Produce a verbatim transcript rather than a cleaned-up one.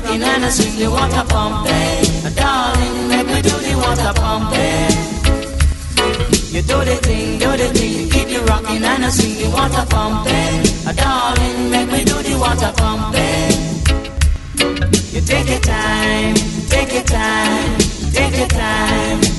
rocking and a swing the water pumping. Darling, make me do the water pumping. You do the thing, do the thing, you keep you rocking and a swing the water pumping. Darling, make me do the water pumping. You take your time, take your time, take your time.